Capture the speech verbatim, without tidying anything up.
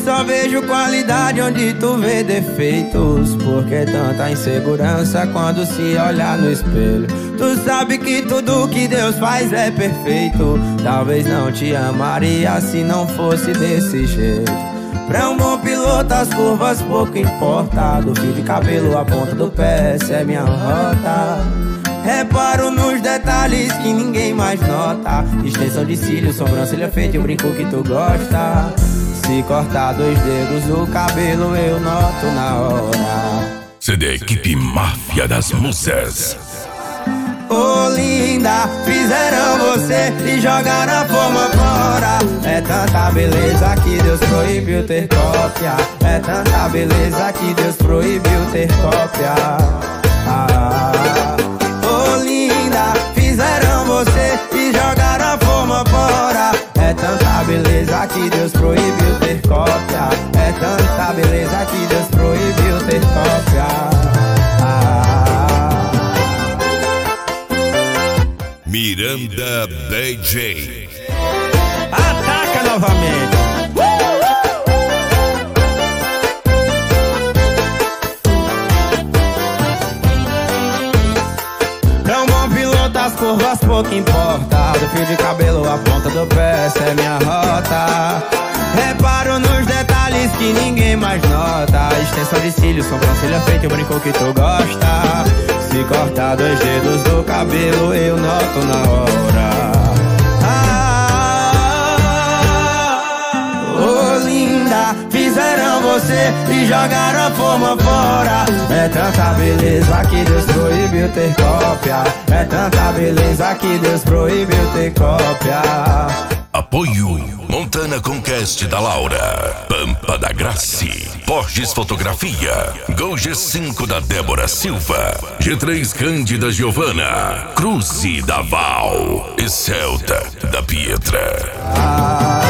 só vejo qualidade onde tu vê defeitos. Por que tanta insegurança quando se olhar no espelho? Tu sabe que tudo que Deus faz é perfeito. Talvez não te amaria se não fosse desse jeito. Pra um bom piloto as curvas pouco importa. Do fio de cabelo à ponta do pé, essa é minha rota. Reparo nos detalhes que ninguém mais nota. Extensão de cílios, sobrancelha feita e o brinco que tu gosta. Se cortar dois dedos no cabelo eu noto na hora. C D Equipe Máfia das Musas. Ô linda, fizeram você e jogaram a forma fora. É tanta beleza que Deus proibiu ter cópia. É tanta beleza que Deus proibiu ter cópia. Ah, ô linda, fizeram você e jogaram a forma fora. É tanta beleza que Deus proibiu ter cópia. É tanta beleza que Deus proibiu ter cópia. Ah. Miranda D J. Ataca novamente. Pra um bom piloto as curvas pouco importa. Do fio de cabelo à ponta do pé, essa é minha rota. Reparo nos detalhes que ninguém mais nota. Extensão de cílios, sobrancelha feita e o brinco que tu gosta. Se cortar dois dedos do cabelo eu noto na hora. Ah, oh linda, fizeram você e jogaram a forma fora. É tanta beleza que Deus proibiu ter cópia. É tanta beleza que Deus proibiu ter cópia. Apoio Montana Conquest da Laura, Pampa da Grace, Borges Fotografia, Gol G cinco da Débora Silva, G três Cândida Giovana, Cruze da Val e Celta da Pietra. Ah.